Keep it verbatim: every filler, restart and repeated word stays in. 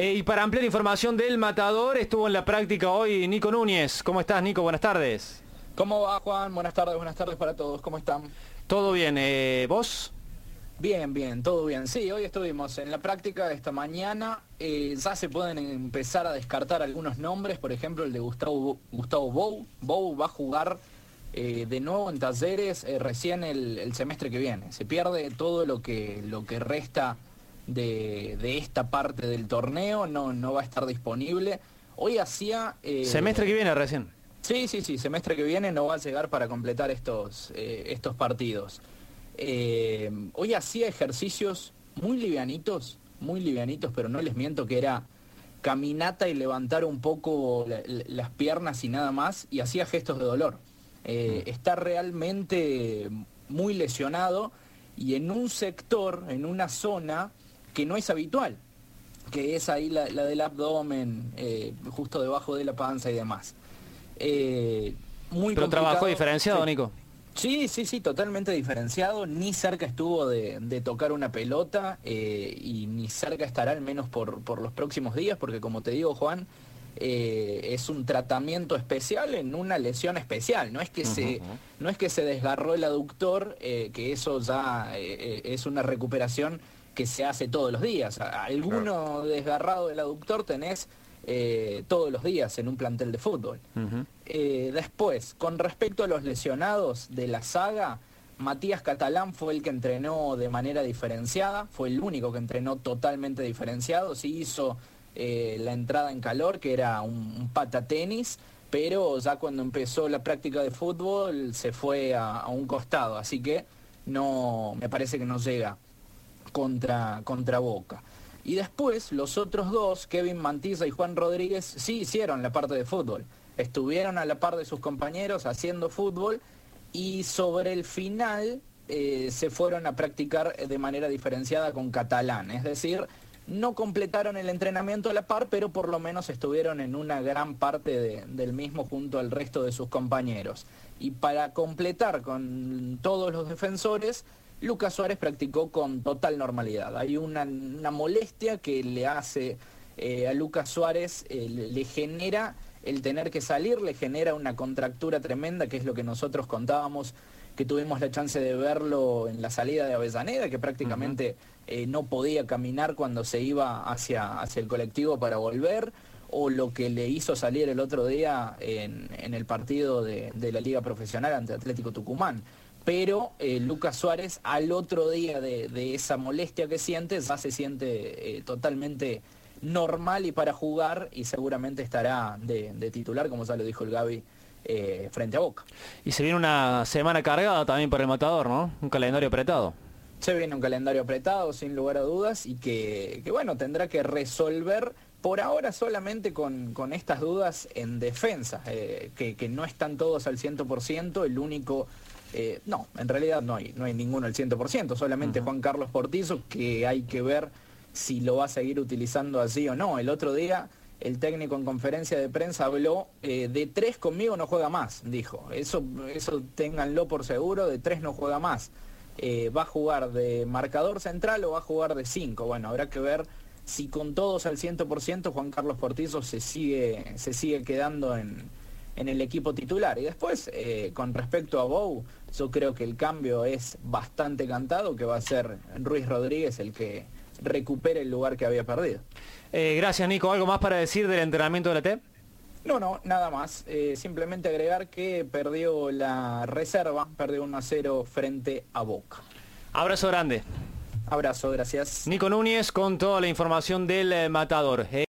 Eh, y para ampliar información del Matador, estuvo en la práctica hoy Nico Núñez. ¿Cómo estás, Nico? Buenas tardes. ¿Cómo va, Juan? Buenas tardes, buenas tardes para todos. ¿Cómo están? ¿Todo bien? Eh, ¿Vos? Bien, bien, todo bien. Sí, hoy estuvimos en la práctica esta mañana. Eh, ya se pueden empezar a descartar algunos nombres. Por ejemplo, el de Gustavo, Gustavo Bou. Bou va a jugar eh, de nuevo en Talleres eh, recién el, el semestre que viene. Se pierde todo lo que, lo que resta de, de esta parte del torneo. No, no va a estar disponible. Hoy hacía... Eh, semestre que viene recién. Sí, sí, sí. Semestre que viene no va a llegar para completar estos, eh, estos partidos. Eh, hoy hacía ejercicios muy livianitos, muy livianitos, pero no les miento que era caminata y levantar un poco la, la, las piernas y nada más, y hacía gestos de dolor. Eh, está realmente muy lesionado y en un sector, en una zona que no es habitual, que es ahí la, la del abdomen, eh, justo debajo de la panza y demás. Eh, muy pero complicado. trabajó diferenciado, sí. Nico. Sí, sí, sí, totalmente diferenciado, ni cerca estuvo de, de tocar una pelota eh, y ni cerca estará al menos por, por los próximos días, porque como te digo, Juan, eh, es un tratamiento especial en una lesión especial, no es que, uh-huh. se, no es que se desgarró el aductor, eh, que eso ya eh, es una recuperación que se hace todos los días. Alguno claro. desgarrado del aductor tenés Eh, todos los días en un plantel de fútbol. Uh-huh. eh, después, con respecto a los lesionados de la saga, Matías Catalán fue el que entrenó de manera diferenciada, fue el único que entrenó totalmente diferenciado, sí hizo eh, la entrada en calor, que era un, un patatenis, pero ya cuando empezó la práctica de fútbol se fue a, a un costado, así que no, me parece que no llega contra, contra Boca. Y después, los otros dos, Kevin Mantilla y Juan Rodríguez, sí hicieron la parte de fútbol. Estuvieron a la par de sus compañeros haciendo fútbol y sobre el final eh, se fueron a practicar de manera diferenciada con Catalán. Es decir, no completaron el entrenamiento a la par, pero por lo menos estuvieron en una gran parte de, del mismo junto al resto de sus compañeros. Y para completar con todos los defensores, Lucas Suárez practicó con total normalidad. Hay una, una molestia que le hace eh, a Lucas Suárez, eh, le, le genera el tener que salir, le genera una contractura tremenda, que es lo que nosotros contábamos, que tuvimos la chance de verlo en la salida de Avellaneda, que prácticamente uh-huh. eh, no podía caminar cuando se iba hacia, hacia el colectivo para volver, o lo que le hizo salir el otro día en, en el partido de, de la Liga Profesional ante Atlético Tucumán. Pero eh, Lucas Suárez al otro día de, de esa molestia que siente, ya se siente eh, totalmente normal y para jugar, y seguramente estará de, de titular, como ya lo dijo el Gaby, eh, frente a Boca. Y se viene una semana cargada también para el Matador, ¿no? Un calendario apretado. Se viene un calendario apretado, sin lugar a dudas, y que, que bueno, tendrá que resolver por ahora solamente con, con estas dudas en defensa, eh, que, que no están todos al cien por ciento, el único... Eh, no, en realidad no hay, no hay ninguno al cien por ciento, solamente uh-huh. Juan Carlos Portillo, que hay que ver si lo va a seguir utilizando así o no. El otro día el técnico en conferencia de prensa habló eh, de tres conmigo no juega más, dijo. Eso, eso ténganlo por seguro, de tres no juega más. Eh, ¿Va a jugar de marcador central o va a jugar de cinco? Bueno, habrá que ver si con todos al cien por ciento Juan Carlos Portillo se sigue, se sigue quedando en... en el equipo titular. Y después, eh, con respecto a Bou, yo creo que el cambio es bastante cantado, que va a ser Ruiz Rodríguez el que recupere el lugar que había perdido. Eh, gracias, Nico. ¿Algo más para decir del entrenamiento de la T? No, no, nada más. Eh, simplemente agregar que perdió la reserva, perdió uno a cero frente a Boca. Abrazo grande. Abrazo, gracias. Nico Núñez con toda la información del eh, Matador. Eh.